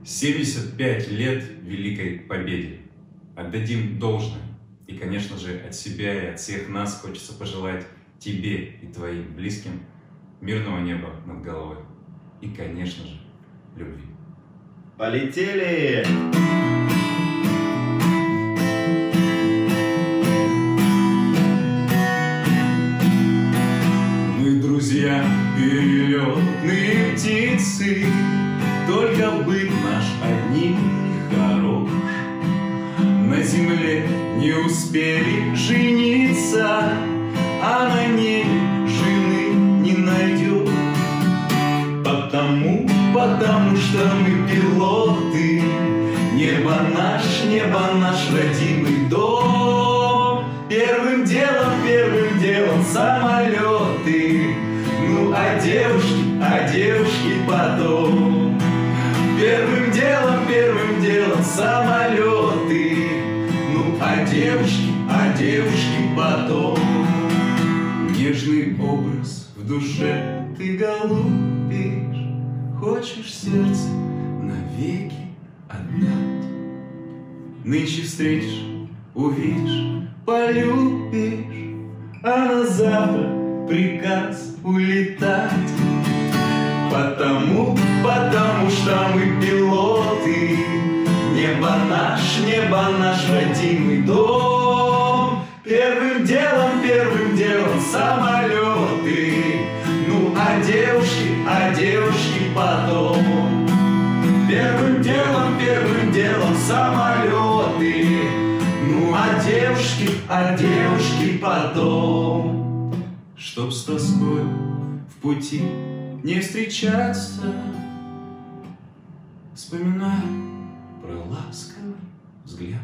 75 лет Великой Победе. Отдадим должное. И, конечно же, от себя и от всех нас хочется пожелать тебе и твоим близким мирного неба над головой. И, конечно же, любви. Полетели! Мы друзья, перелетные птицы, только быт наш одним не хорош. На земле не успели жениться, а на небе жены не найдет. Потому что мы пилоты, небо наш родимый дом. Первым делом самолеты, ну а девушки потом. Первым делом самолеты, ну а девушки потом. Нежный образ в душе ты голубишь, хочешь сердце навеки отдать. Нынче встретишь, увидишь, полюбишь, а на завтра приказ улетать. Потому что мы пилоты, небо наш родимый дом. Первым делом самолеты, ну а девушки потом. Первым делом самолеты, ну а девушки потом. Чтоб с тоской в пути не встречаться, вспоминай про ласковый взгляд.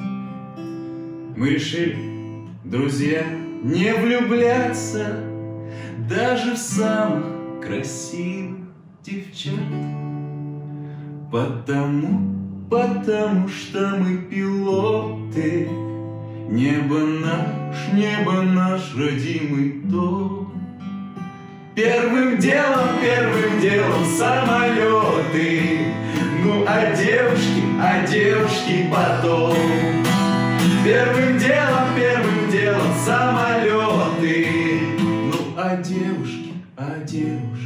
Мы решили, друзья, не влюбляться даже в самых красивых девчат. Потому что мы пилоты, небо наш родимый дом. Первым делом самолеты, ну а девушки потом. Первым делом самолеты, ну а девушки